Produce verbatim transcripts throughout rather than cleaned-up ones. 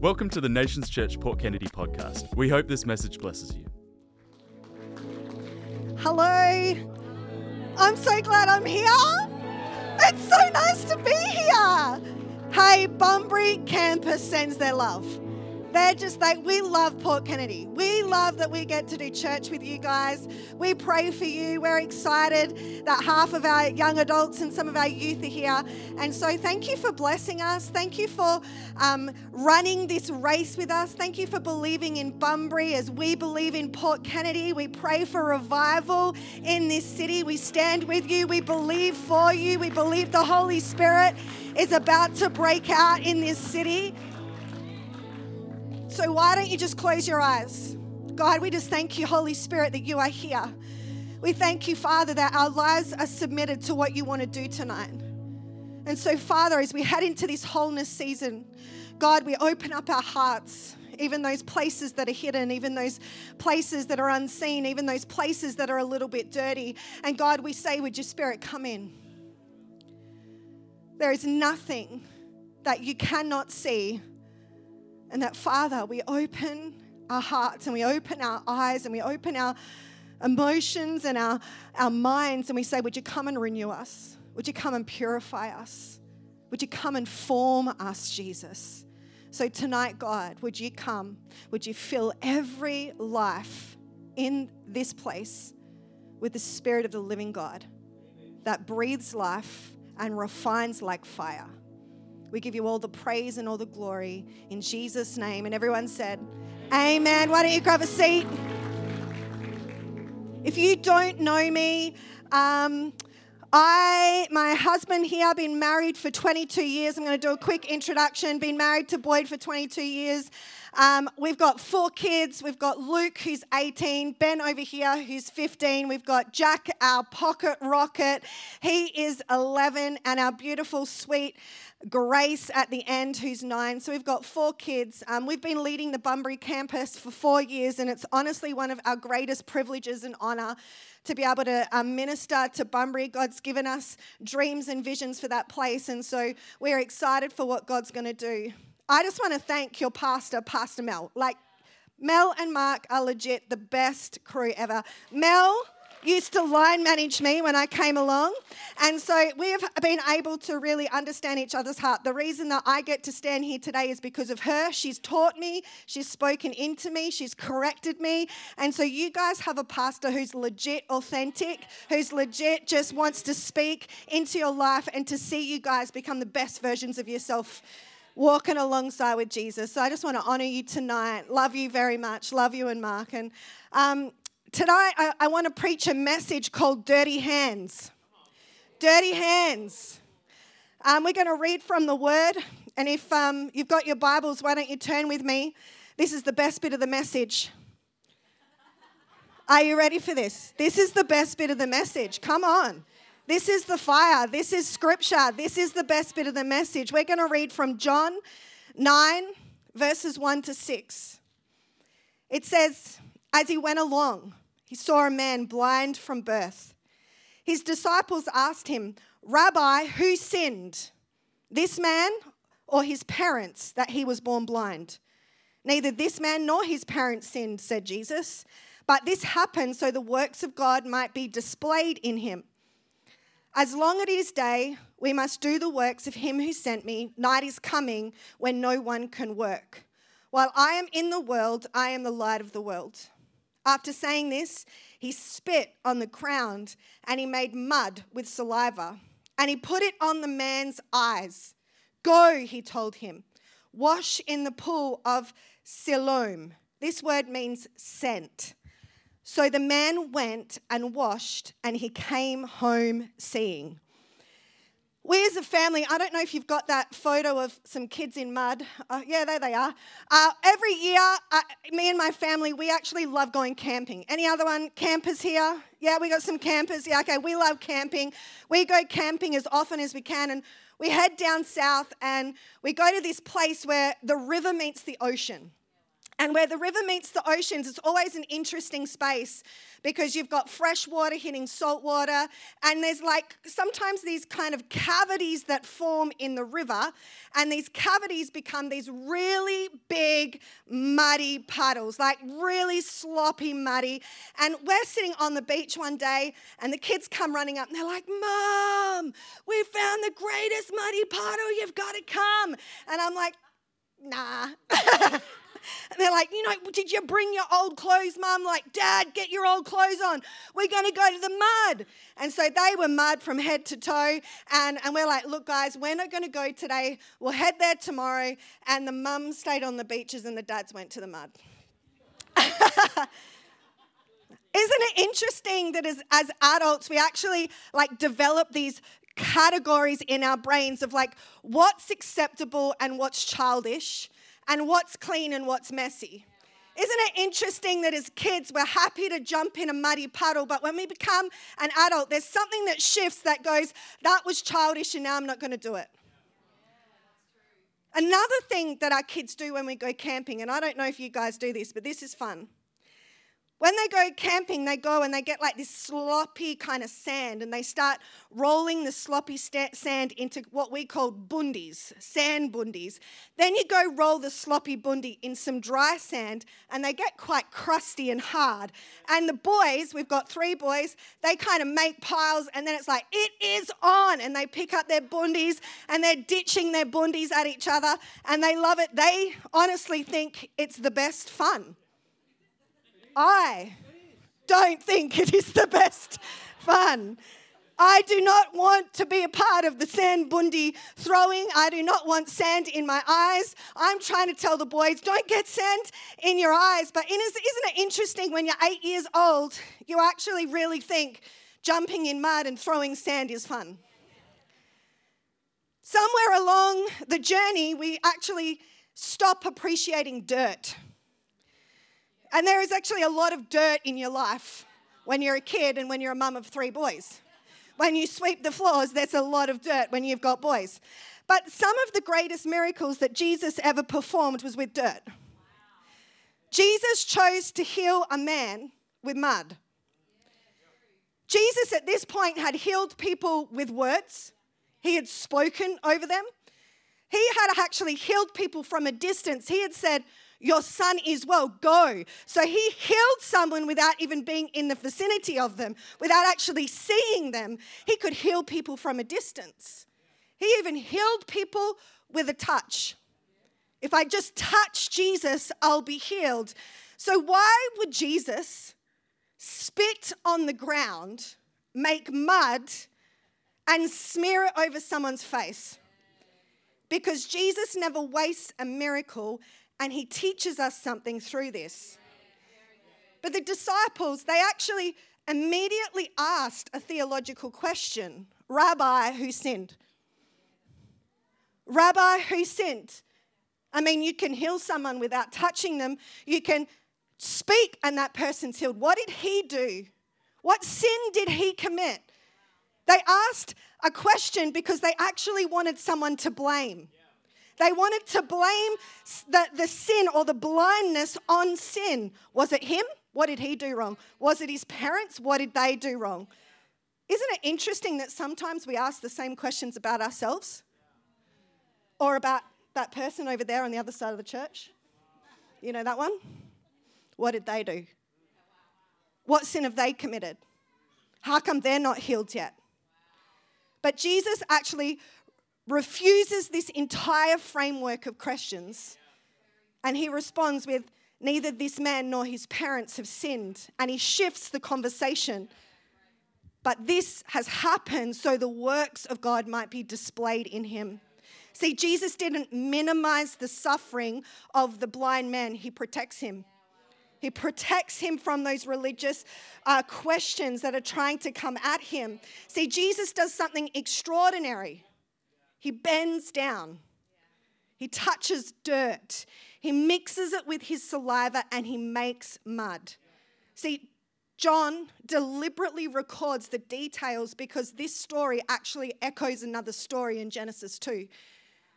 Welcome to the Nations Church Port Kennedy podcast. We hope this message blesses you. Hello. I'm so glad I'm here. It's so nice to be here. Hey, Bunbury campus sends their love. They're just like, we love Port Kennedy. We love that we get to do church with you guys. We pray for you. We're excited that half of our young adults and some of our youth are here. And so thank you for blessing us. Thank you for um, running this race with us. Thank you for believing in Bunbury as we believe in Port Kennedy. We pray for revival in this city. We stand with you. We believe for you. We believe the Holy Spirit is about to break out in this city. So why don't you just close your eyes? God, we just thank you, Holy Spirit, that you are here. We thank you, Father, that our lives are submitted to what you want to do tonight. And so, Father, as we head into this wholeness season, God, we open up our hearts, even those places that are hidden, even those places that are unseen, even those places that are a little bit dirty. And God, we say, would your Spirit come in? There is nothing that you cannot see. And that, Father, we open our hearts and we open our eyes and we open our emotions and our, our minds and we say, would you come and renew us? Would you come and purify us? Would you come and form us, Jesus? So tonight, God, would you come? Would you fill every life in this place with the Spirit of the living God that breathes life and refines like fire? We give you all the praise and all the glory in Jesus' name. And everyone said, amen. Why don't you grab a seat? If you don't know me, um, I, my husband here, I've been married for twenty-two years. I'm going to do a quick introduction. Been married to Boyd for twenty-two years. Um, we've got four kids. We've got Luke, who's eighteen, Ben over here, who's fifteen. We've got Jack, our pocket rocket. He is eleven, and our beautiful, sweet Grace at the end, who's nine. So we've got four kids. Um, we've been leading the Bunbury campus for four years, and it's honestly one of our greatest privileges and honour to be able to um, minister to Bunbury. God's given us dreams and visions for that place, and so we're excited for what God's going to do. I just want to thank your pastor, Pastor Mel. Like, Mel and Mark are legit the best crew ever. Mel used to line manage me when I came along. And so we've been able to really understand each other's heart. The reason that I get to stand here today is because of her. She's taught me, she's spoken into me, she's corrected me. And so you guys have a pastor who's legit authentic, who's legit just wants to speak into your life and to see you guys become the best versions of yourself, walking alongside with Jesus. So I just want to honor you tonight. Love you very much. Love you and Mark. And um, Tonight, I, I want to preach a message called Dirty Hands. Dirty Hands. Um, we're going to read from the Word. And if um, you've got your Bibles, why don't you turn with me? This is the best bit of the message. Are you ready for this? This is the best bit of the message. Come on. This is the fire. This is Scripture. This is the best bit of the message. We're going to read from John nine, verses one to six. It says, as he went along, he saw a man blind from birth. His disciples asked him, Rabbi, who sinned, this man or his parents, that he was born blind? Neither this man nor his parents sinned, said Jesus, but this happened so the works of God might be displayed in him. As long as it is day, we must do the works of him who sent me. Night is coming when no one can work. While I am in the world, I am the light of the world. After saying this, he spit on the ground and he made mud with saliva and he put it on the man's eyes. Go, he told him, wash in the pool of Siloam. This word means sent. So the man went and washed and he came home seeing. We as a family, I don't know if you've got that photo of some kids in mud. Uh, yeah, there they are. Uh, every year, uh, me and my family, we actually love going camping. Any other one? Campers here? Yeah, we got some campers. Yeah, okay, we love camping. We go camping as often as we can, and we head down south, and we go to this place where the river meets the ocean. And where the river meets the oceans, it's always an interesting space because you've got fresh water hitting salt water, and there's like sometimes these kind of cavities that form in the river, and these cavities become these really big, muddy puddles, like really sloppy, muddy. And we're sitting on the beach one day, and the kids come running up, and they're like, "Mom, we found the greatest muddy puddle, you've got to come." And I'm like, "Nah." And they're like, "You know, did you bring your old clothes, Mum?" Like, "Dad, get your old clothes on. We're going to go to the mud." And so they were mud from head to toe. And, and we're like, "Look, guys, we're not going to go today. We'll head there tomorrow." And the mum stayed on the beaches and the dads went to the mud. Isn't it interesting that as, as adults, we actually like develop these categories in our brains of like what's acceptable and what's childish, and what's clean and what's messy? Isn't it interesting that as kids, we're happy to jump in a muddy puddle, but when we become an adult, there's something that shifts that goes, "That was childish and now I'm not going to do it." Another thing that our kids do when we go camping, and I don't know if you guys do this, but this is fun. When they go camping, they go and they get like this sloppy kind of sand, and they start rolling the sloppy sta- sand into what we call bundies, sand bundies. Then you go roll the sloppy bundi in some dry sand, and they get quite crusty and hard. And the boys, we've got three boys, they kind of make piles, and then it's like, "It is on!" And they pick up their bundis, and they're ditching their bundis at each other, and they love it. They honestly think it's the best fun. I don't think it is the best fun. I do not want to be a part of the sand bundi throwing. I do not want sand in my eyes. I'm trying to tell the boys, don't get sand in your eyes. But isn't it interesting when you're eight years old, you actually really think jumping in mud and throwing sand is fun? Somewhere along the journey, we actually stop appreciating dirt. And there is actually a lot of dirt in your life when you're a kid and when you're a mum of three boys. When you sweep the floors, there's a lot of dirt when you've got boys. But some of the greatest miracles that Jesus ever performed was with dirt. Jesus chose to heal a man with mud. Jesus at this point had healed people with words. He had spoken over them. He had actually healed people from a distance. He had said, "Your son is well, go." So he healed someone without even being in the vicinity of them, without actually seeing them. He could heal people from a distance. He even healed people with a touch. If I just touch Jesus, I'll be healed. So why would Jesus spit on the ground, make mud, and smear it over someone's face? Because Jesus never wastes a miracle, and he teaches us something through this. But the disciples, they actually immediately asked a theological question. "Rabbi, who sinned?" Rabbi, who sinned? I mean, you can heal someone without touching them. You can speak and that person's healed. What did he do? What sin did he commit? They asked a question because they actually wanted someone to blame. They wanted to blame the, the sin or the blindness on sin. Was it him? What did he do wrong? Was it his parents? What did they do wrong? Isn't it interesting that sometimes we ask the same questions about ourselves? Or about that person over there on the other side of the church? You know that one? What did they do? What sin have they committed? How come they're not healed yet? But Jesus actually refuses this entire framework of questions, and he responds with, "Neither this man nor his parents have sinned," and he shifts the conversation. But this has happened so the works of God might be displayed in him. See, Jesus didn't minimize the suffering of the blind man. He protects him. He protects him from those religious uh, questions that are trying to come at him. See, Jesus does something extraordinary. He bends down. He touches dirt. He mixes it with his saliva and he makes mud. See, John deliberately records the details because this story actually echoes another story in Genesis two.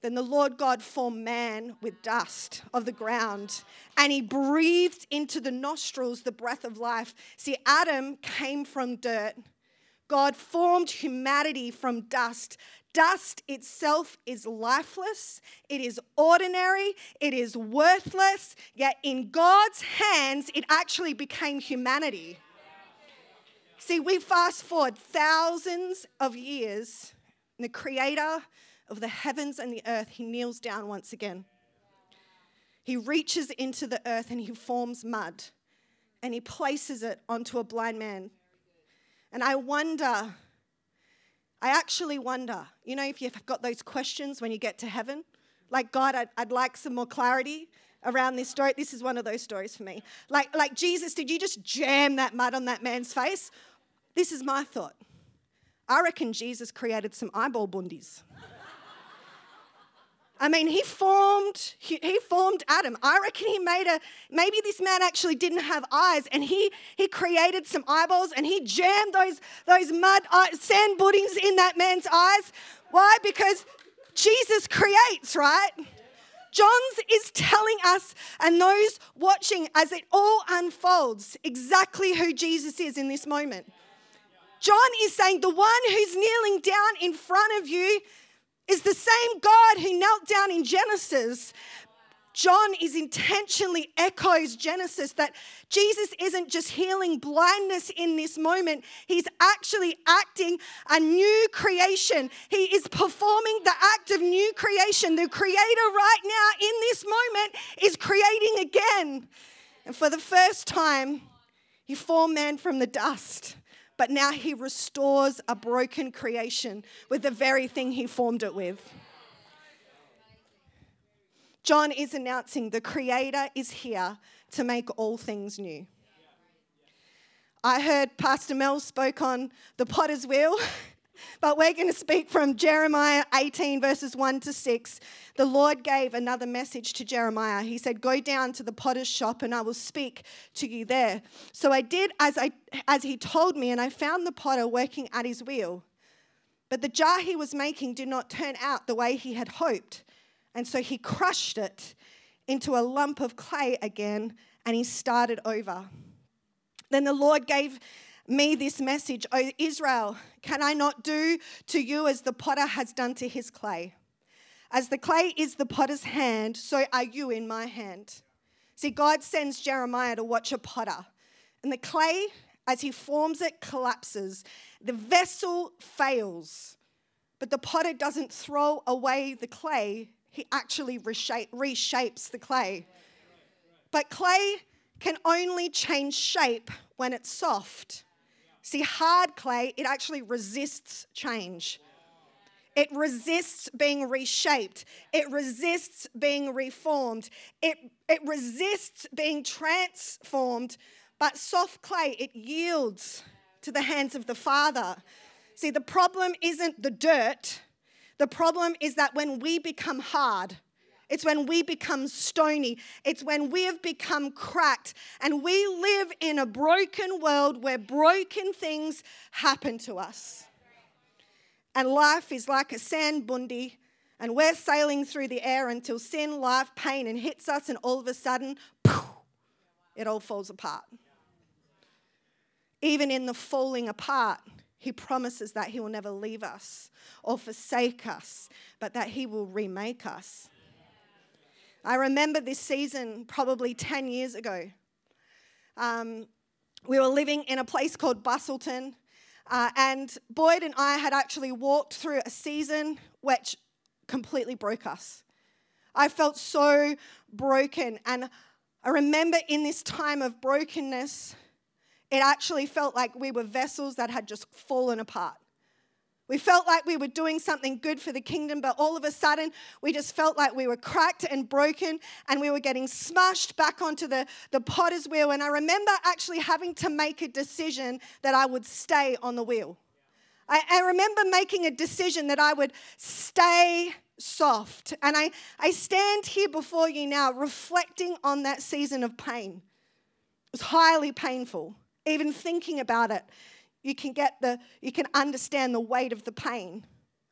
Then the Lord God formed man with dust of the ground, and he breathed into the nostrils the breath of life. See, Adam came from dirt. God formed humanity from dust. Dust itself is lifeless. It is ordinary. It is worthless. Yet in God's hands, it actually became humanity. See, we fast forward thousands of years, and the creator of the heavens and the earth, he kneels down once again. He reaches into the earth and he forms mud and he places it onto a blind man. And I wonder, I actually wonder, you know, if you've got those questions when you get to heaven, like, God, I'd, I'd like some more clarity around this story. This is one of those stories for me. Like, like Jesus, did you just jam that mud on that man's face? This is my thought. I reckon Jesus created some eyeball bundies. I mean, he formed he, he formed Adam. I reckon he made a, maybe this man actually didn't have eyes, and he he created some eyeballs, and he jammed those, those mud uh, sand puddings in that man's eyes. Why? Because Jesus creates, right? John's is telling us and those watching as it all unfolds exactly who Jesus is in this moment. John is saying the one who's kneeling down in front of you is the same God who knelt down in Genesis. John is intentionally echoes Genesis, that Jesus isn't just healing blindness in this moment. He's actually acting a new creation. He is performing the act of new creation. The Creator right now in this moment is creating again. And for the first time, he formed man from the dust. But now he restores a broken creation with the very thing he formed it with. John is announcing the Creator is here to make all things new. I heard Pastor Mel spoke on the potter's wheel, but we're going to speak from Jeremiah eighteen, verses one to six. The Lord gave another message to Jeremiah. He said, go down to the potter's shop and I will speak to you there. So I did as I as he told me, and I found the potter working at his wheel. But the jar he was making did not turn out the way he had hoped. And so he crushed it into a lump of clay again, and he started over. Then the Lord gave me this message, O Israel, can I not do to you as the potter has done to his clay? As the clay is the potter's hand, so are you in my hand. See, God sends Jeremiah to watch a potter. And the clay, as he forms it, collapses. The vessel fails. But the potter doesn't throw away the clay. He actually reshape, reshapes the clay. But clay can only change shape when it's soft. See, hard clay, it actually resists change. It resists being reshaped. It resists being reformed. It, it resists being transformed. But soft clay, it yields to the hands of the Father. See, the problem isn't the dirt. The problem is that when we become hard, it's when we become stony. It's when we have become cracked. And we live in a broken world where broken things happen to us. And life is like a sand bundi, and we're sailing through the air until sin, life, pain, and hits us, and all of a sudden, poof, it all falls apart. Even in the falling apart, he promises that he will never leave us or forsake us, but that he will remake us. I remember this season probably ten years ago. Um, we were living in a place called Busselton. Uh, and Boyd and I had actually walked through a season which completely broke us. I felt so broken. And I remember in this time of brokenness, it actually felt like we were vessels that had just fallen apart. We felt like we were doing something good for the kingdom, but all of a sudden, we just felt like we were cracked and broken, and we were getting smashed back onto the, the potter's wheel. And I remember actually having to make a decision that I would stay on the wheel. I, I remember making a decision that I would stay soft. And I, I stand here before you now reflecting on that season of pain. It was highly painful. Even thinking about it, you can get the, you can understand the weight of the pain.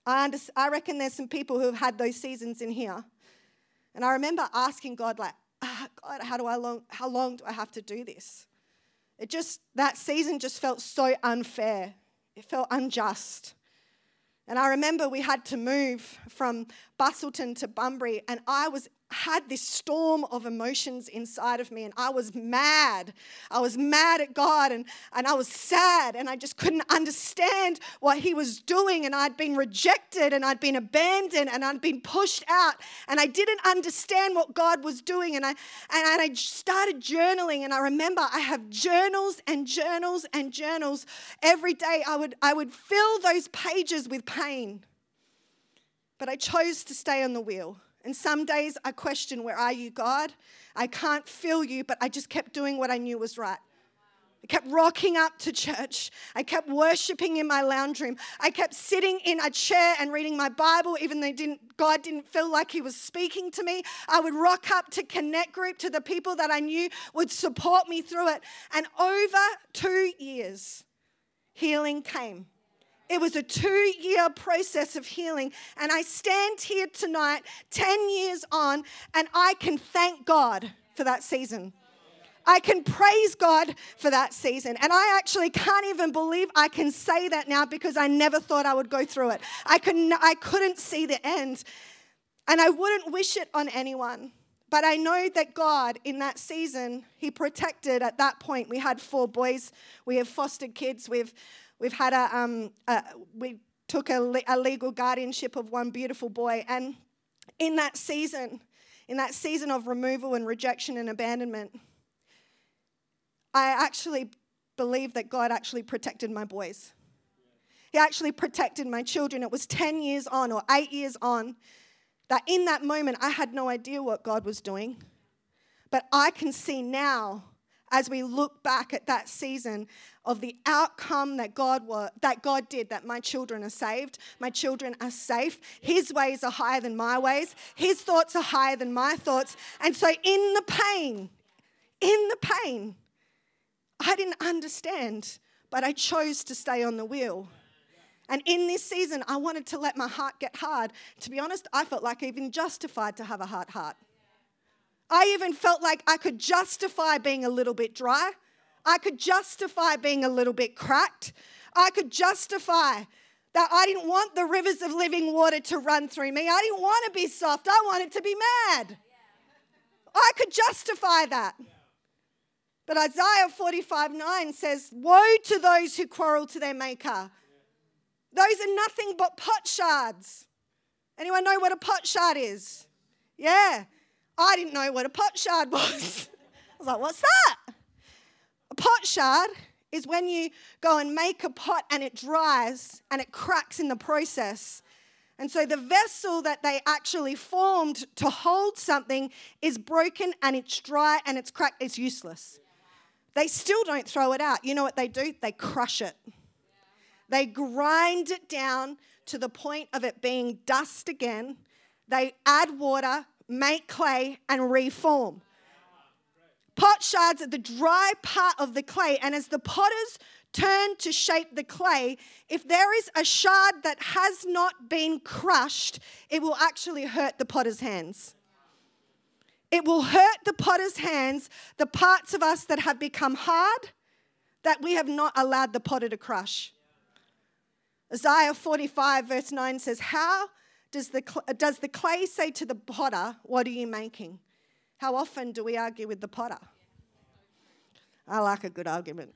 I, under, I reckon there's some people who have had those seasons in here. And I remember asking God, like, ah, God, how do I long, how long do I have to do this? It just, that season just felt so unfair. It felt unjust. And I remember we had to move from Busselton to Bunbury, and I was had this storm of emotions inside of me, and I was mad. I was mad at God, and, and I was sad, and I just couldn't understand what he was doing, and I'd been rejected, and I'd been abandoned, and I'd been pushed out, and I didn't understand what God was doing, and I, and, and I started journaling, and I remember I have journals and journals and journals. Every day I would, I would fill those pages with pain, but I chose to stay on the wheel. And some days I questioned, where are you, God? I can't feel you, but I just kept doing what I knew was right. I kept rocking up to church. I kept worshiping in my lounge room. I kept sitting in a chair and reading my Bible, even though didn't, God didn't feel like he was speaking to me. I would rock up to Connect Group, to the people that I knew would support me through it. And over two years, healing came. It was a two-year process of healing. And I stand here tonight, ten years on, and I can thank God for that season. I can praise God for that season. And I actually can't even believe I can say that now, because I never thought I would go through it. I couldn't, I couldn't see the end. And I wouldn't wish it on anyone. But I know that God, in that season, he protected. At that point, we had four boys. We have fostered kids. We've We've had a, um, a we took a, le- a legal guardianship of one beautiful boy. And in that season, in that season of removal and rejection and abandonment, I actually believe that God actually protected my boys. He actually protected my children. It was ten years on or eight years on that in that moment, I had no idea what God was doing. But I can see now, as we look back at that season, of the outcome that God was, that God did, that my children are saved, my children are safe. His ways are higher than my ways. His thoughts are higher than my thoughts. And so in the pain, in the pain, I didn't understand, but I chose to stay on the wheel. And in this season, I wanted to let my heart get hard. To be honest, I felt like even justified to have a hard heart. I even felt like I could justify being a little bit dry. I could justify being a little bit cracked. I could justify that I didn't want the rivers of living water to run through me. I didn't want to be soft. I wanted to be mad. I could justify that. But Isaiah forty-five nine says, woe to those who quarrel to their maker. Those are nothing but potsherds. Anyone know what a potsherd is? Yeah. I didn't know what a potsherd was. I was like, what's that? A potsherd is when you go and make a pot and it dries and it cracks in the process. And so the vessel that they actually formed to hold something is broken and it's dry and it's cracked. It's useless. They still don't throw it out. You know what they do? They crush it. They grind it down to the point of it being dust again. They add water, make clay, and reform. Potsherds are the dry part of the clay, and as the potters turn to shape the clay, if there is a shard that has not been crushed, it will actually hurt the potter's hands. It will hurt the potter's hands, the parts of us that have become hard, that we have not allowed the potter to crush. Isaiah forty-five verse nine says, how does the, does the clay say to the potter, what are you making? How often do we argue with the potter? I like a good argument.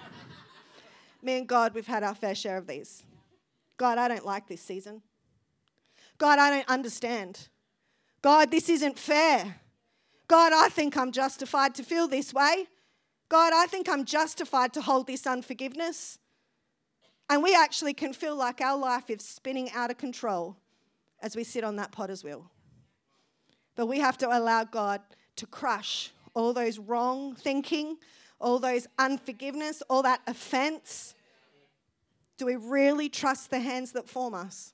Me and God, we've had our fair share of these. God, I don't like this season. God, I don't understand. God, this isn't fair. God, I think I'm justified to feel this way. God, I think I'm justified to hold this unforgiveness. And we actually can feel like our life is spinning out of control as we sit on that potter's wheel. But we have to allow God to crush all those wrong thinking, all those unforgiveness, all that offense. Do we really trust the hands that form us?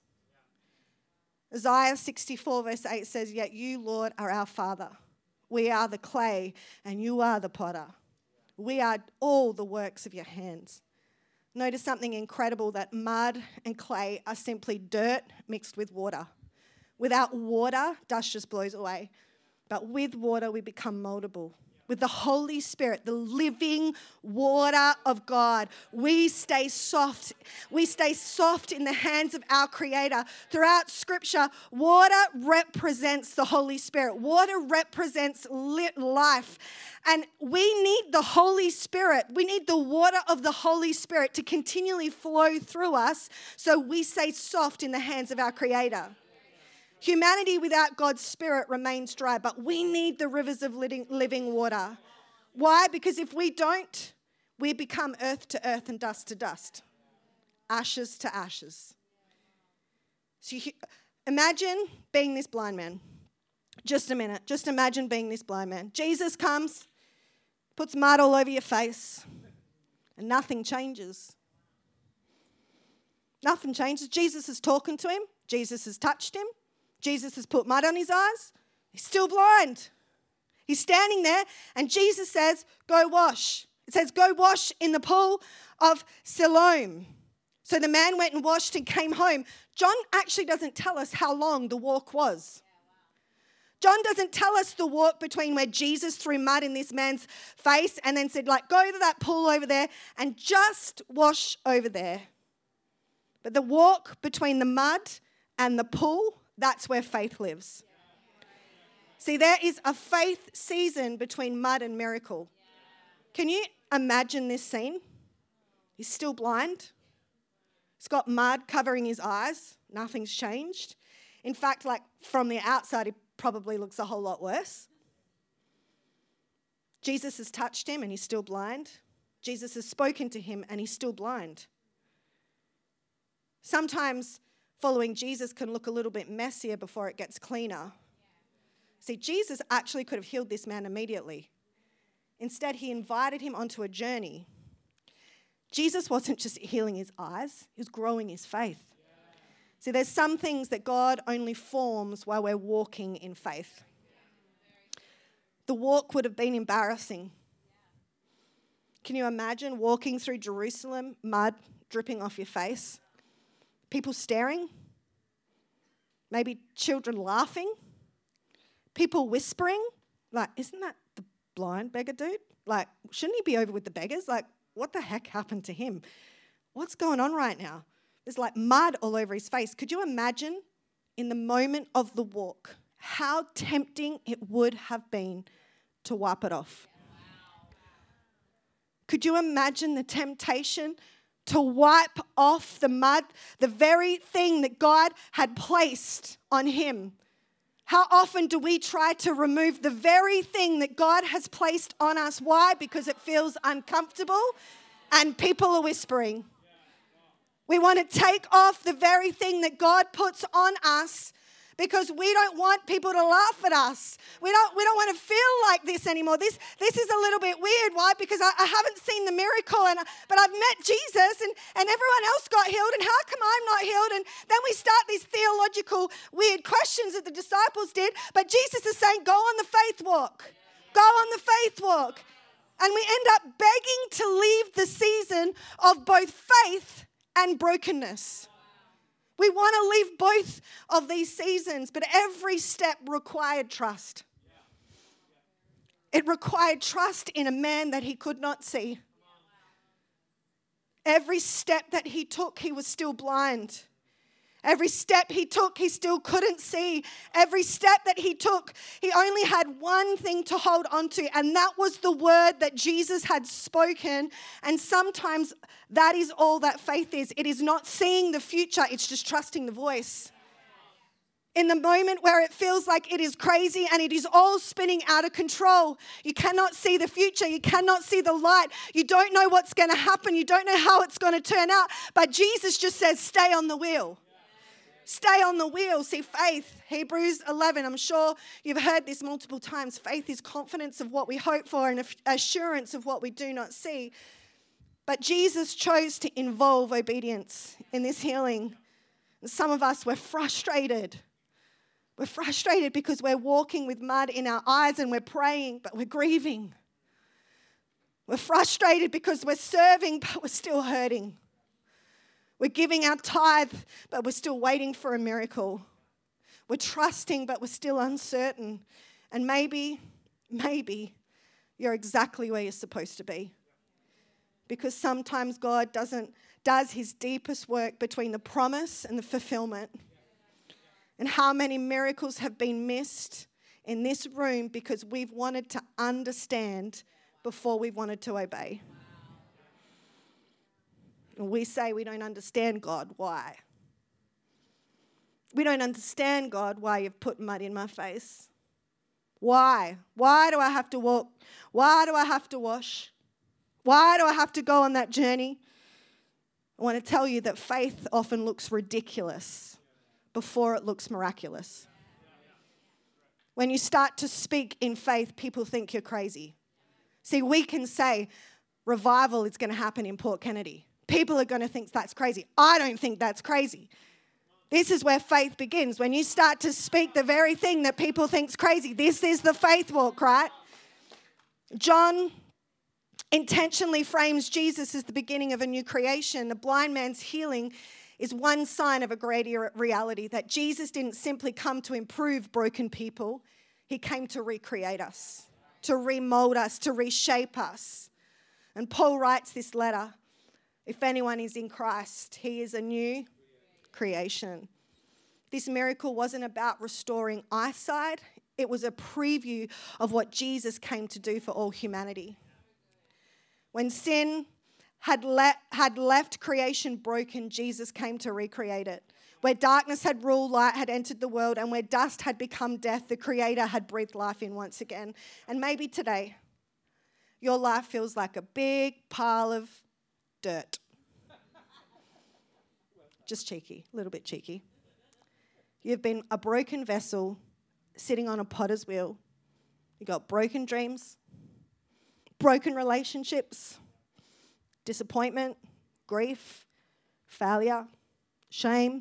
Isaiah sixty-four verse eight says, yet you, Lord, are our Father. We are the clay and you are the potter. We are all the works of your hands. notice something incredible, that mud and clay are simply dirt mixed with water. Without water, dust just blows away. But with water, we become moldable. With the Holy Spirit, the living water of God, we stay soft. We stay soft in the hands of our Creator. Throughout Scripture, water represents the Holy Spirit. Water represents life. And we need the Holy Spirit. We need the water of the Holy Spirit to continually flow through us so we stay soft in the hands of our Creator. Humanity without God's Spirit remains dry, but we need the rivers of living water. Why? Because if we don't, we become earth to earth and dust to dust, ashes to ashes. So you, imagine being this blind man. Just a minute. Just imagine being this blind man. Jesus comes, puts mud all over your face, and nothing changes. Nothing changes. Jesus is talking to him. Jesus has touched him. Jesus has put mud on his eyes. He's still blind. He's standing there, and Jesus says, go wash. It says, go wash in the pool of Siloam. So the man went and washed and came home. John actually doesn't tell us how long the walk was. John doesn't tell us the walk between where Jesus threw mud in this man's face and then said, like, go to that pool over there and just wash over there. But the walk between the mud and the pool, that's where faith lives. See, there is a faith season between mud and miracle. Can you imagine this scene? He's still blind. He's got mud covering his eyes. Nothing's changed. In fact, like from the outside, he probably looks a whole lot worse. Jesus has touched him and he's still blind. Jesus has spoken to him and he's still blind. Sometimes following Jesus can look a little bit messier before it gets cleaner. See, Jesus actually could have healed this man immediately. Instead, he invited him onto a journey. Jesus wasn't just healing his eyes, he was growing his faith. See, there's some things that God only forms while we're walking in faith. The walk would have been embarrassing. Can you imagine walking through Jerusalem, mud dripping off your face? People staring, maybe children laughing, people whispering, like, isn't that the blind beggar dude? Like, shouldn't he be over with the beggars? Like, what the heck happened to him? What's going on right now? There's like mud all over his face. Could you imagine in the moment of the walk how tempting it would have been to wipe it off? Could you imagine the temptation to wipe off the mud, the very thing that God had placed on him? How often do we try to remove the very thing that God has placed on us? Why? Because it feels uncomfortable and people are whispering. We want to take off the very thing that God puts on us because we don't want people to laugh at us. We don't, we don't want to feel like this anymore. This, this is a little bit weird. Why? Because I, I haven't seen the miracle, and but I've met Jesus, and, and everyone else got healed, and how come I'm not healed? And then we start these theological weird questions that the disciples did. But Jesus is saying, go on the faith walk. Go on the faith walk. And we end up begging to leave the season of both faith and brokenness. We want to leave both of these seasons, but every step required trust. It required trust in a man that he could not see. Every step that he took, he was still blind. Every step he took, he still couldn't see. Every step that he took, he only had one thing to hold on to, and that was the word that Jesus had spoken. And sometimes that is all that faith is. It is not seeing the future, it's just trusting the voice. In the moment where it feels like it is crazy and it is all spinning out of control, you cannot see the future, you cannot see the light, you don't know what's going to happen, you don't know how it's going to turn out, but Jesus just says, stay on the wheel. Stay on the wheel. See, faith, Hebrews eleven, I'm sure you've heard this multiple times. Faith is confidence of what we hope for and assurance of what we do not see. But Jesus chose to involve obedience in this healing. And some of us, we're frustrated. We're frustrated because we're walking with mud in our eyes and we're praying, but we're grieving. We're frustrated because we're serving, but we're still hurting. We're giving our tithe, but we're still waiting for a miracle. We're trusting, but we're still uncertain. And maybe, maybe you're exactly where you're supposed to be. Because sometimes God doesn't does his deepest work between the promise and the fulfillment. And how many miracles have been missed in this room because we've wanted to understand before we've wanted to obey. And we say we don't understand God. Why? We don't understand God. Why you've put mud in my face? Why? Why do I have to walk? Why do I have to wash? Why do I have to go on that journey? I want to tell you that faith often looks ridiculous before it looks miraculous. When you start to speak in faith, people think you're crazy. See, we can say revival is going to happen in Port Kennedy. People are going to think that's crazy. I don't think that's crazy. This is where faith begins. When you start to speak the very thing that people think's crazy, this is the faith walk, right? John intentionally frames Jesus as the beginning of a new creation. The blind man's healing is one sign of a greater reality, that Jesus didn't simply come to improve broken people. He came to recreate us, to remold us, to reshape us. And Paul writes this letter, if anyone is in Christ, he is a new creation. This miracle wasn't about restoring eyesight. It was a preview of what Jesus came to do for all humanity. When sin had, le- had left creation broken, Jesus came to recreate it. Where darkness had ruled, light had entered the world, and where dust had become death, the Creator had breathed life in once again. And maybe today, your life feels like a big pile of dirt. Just cheeky, a little bit cheeky. You've been a broken vessel sitting on a potter's wheel. You've got broken dreams, broken relationships, disappointment, grief, failure, shame.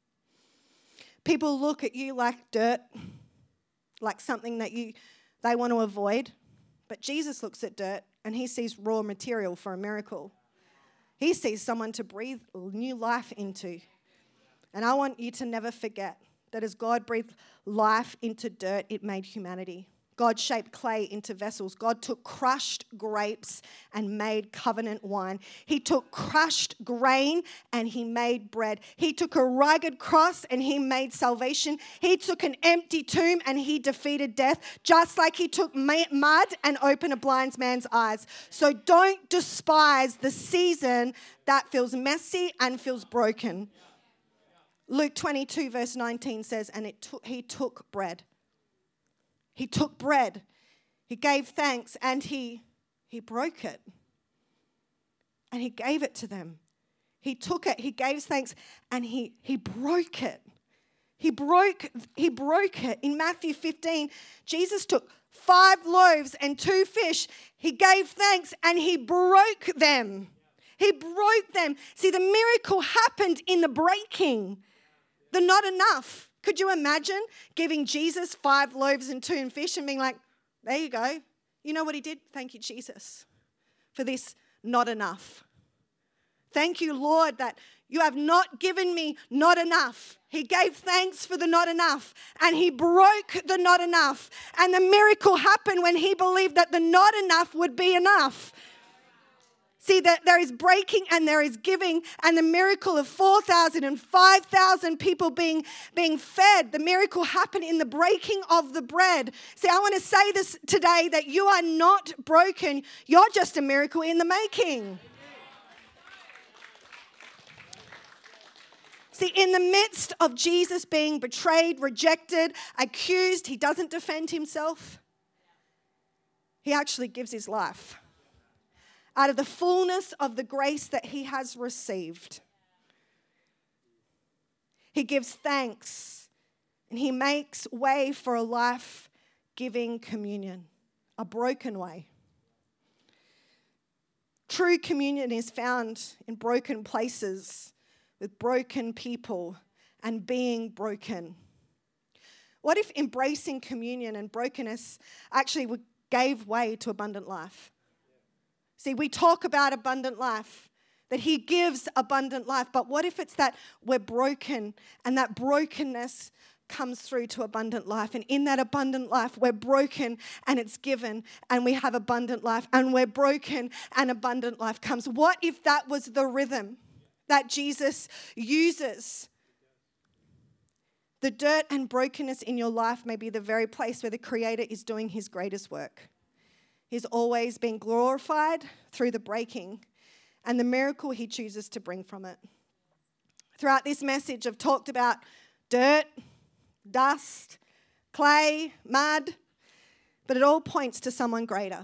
People look at you like dirt, like something that you they want to avoid. But Jesus looks at dirt and he sees raw material for a miracle. He sees someone to breathe new life into. And I want you to never forget that as God breathed life into dirt, it made humanity. God shaped clay into vessels. God took crushed grapes and made covenant wine. He took crushed grain and he made bread. He took a rugged cross and he made salvation. He took an empty tomb and he defeated death, just like he took mud and opened a blind man's eyes. So don't despise the season that feels messy and feels broken. Luke twenty-two verse nineteen says, and it took, he took bread. He took bread, he gave thanks, and he, he broke it. And he gave it to them. He took it, he gave thanks, and he, he broke it. He broke, he broke it. In Matthew fifteen, Jesus took five loaves and two fish. He gave thanks, and he broke them. He broke them. See, the miracle happened in the breaking. The not enough. Could you imagine giving Jesus five loaves and two fish and being like, there you go. You know what he did? Thank you, Jesus, for this not enough. Thank you, Lord, that you have not given me not enough. He gave thanks for the not enough, and he broke the not enough. And the miracle happened when he believed that the not enough would be enough. See, that there is breaking and there is giving, and the miracle of four thousand and five thousand people being, being fed. The miracle happened in the breaking of the bread. See, I want to say this today, that you are not broken. You're just a miracle in the making. See, in the midst of Jesus being betrayed, rejected, accused, he doesn't defend himself. He actually gives his life out of the fullness of the grace that he has received. He gives thanks and he makes way for a life-giving communion, a broken way. True communion is found in broken places with broken people and being broken. What if embracing communion and brokenness actually gave way to abundant life? See, we talk about abundant life. that he gives abundant life. But what if it's that we're broken and that brokenness comes through to abundant life, and in that abundant life we're broken and it's given and we have abundant life, and we're broken and abundant life comes? What if that was the rhythm that Jesus uses? The dirt and brokenness in your life may be the very place where the Creator is doing his greatest work. He's always been glorified through the breaking and the miracle he chooses to bring from it. Throughout this message, I've talked about dirt, dust, clay, mud, but it all points to someone greater.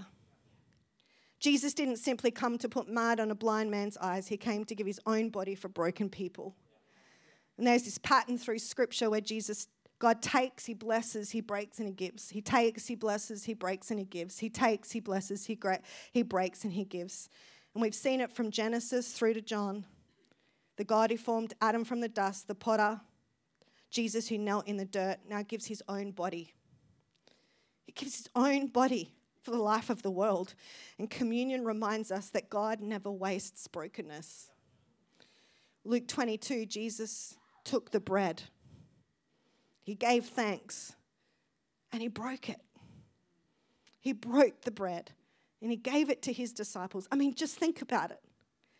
Jesus didn't simply come to put mud on a blind man's eyes. He came to give his own body for broken people. And there's this pattern through Scripture where Jesus, God takes, he blesses, he breaks, and he gives. He takes, he blesses, he breaks, and he gives. He takes, he blesses, he, gra- he breaks, and he gives. And we've seen it from Genesis through to John. The God who formed Adam from the dust, the potter, Jesus who knelt in the dirt, now gives his own body. He gives his own body for the life of the world. And communion reminds us that God never wastes brokenness. Luke twenty-two, Jesus took the bread. He gave thanks and he broke it. He broke the bread and he gave it to his disciples. I mean, just think about it.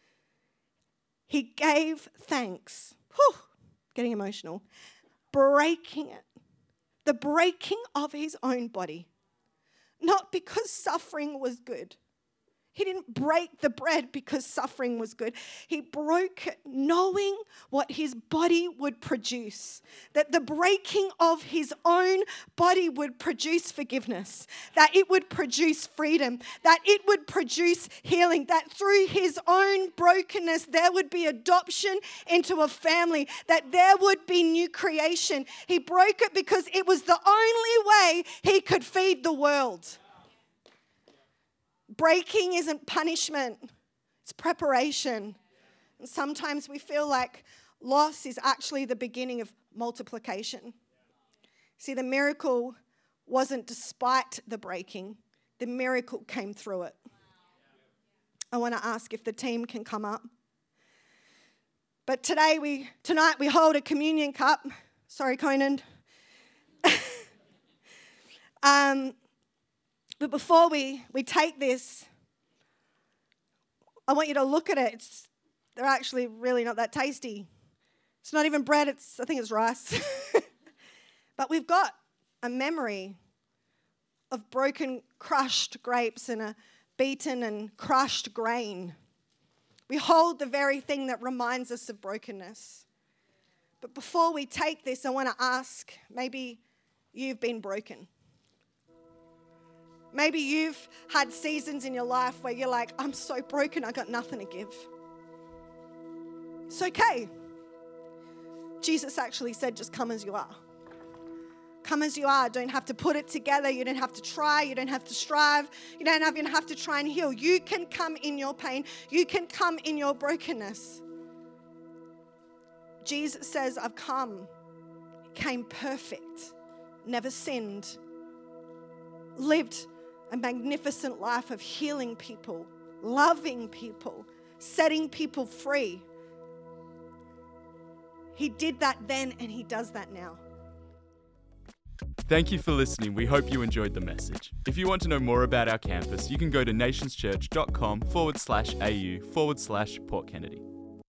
He gave thanks. Whew, getting emotional. Breaking it. The breaking of his own body. Not because suffering was good. He didn't break the bread because suffering was good. He broke it knowing what his body would produce. That the breaking of his own body would produce forgiveness. That it would produce freedom. That it would produce healing. That through his own brokenness there would be adoption into a family. That there would be new creation. He broke it because it was the only way he could feed the world. Breaking isn't punishment, it's preparation. And sometimes we feel like loss is actually the beginning of multiplication. See, the miracle wasn't despite the breaking, the miracle came through it. I want to ask if the team can come up. But today we, tonight we hold a communion cup. Sorry, Conan. um, But before we, we take this, I want you to look at it. It's, they're actually really not that tasty. It's not even bread. It's I think it's rice. But we've got a memory of broken, crushed grapes and a beaten and crushed grain. We hold the very thing that reminds us of brokenness. But before we take this, I want to ask, maybe you've been broken. Maybe you've had seasons in your life where you're like, I'm so broken, I got nothing to give. It's okay. Jesus actually said, just come as you are. Come as you are. Don't have to put it together. You don't have to try. You don't have to strive. You don't even have to try and heal. You can come in your pain. You can come in your brokenness. Jesus says, I've come. He came perfect, never sinned, lived a magnificent life of healing people, loving people, setting people free. He did that then and he does that now. Thank you for listening. We hope you enjoyed the message. If you want to know more about our campus, you can go to nationschurch.com forward slash AU forward slash Port Kennedy.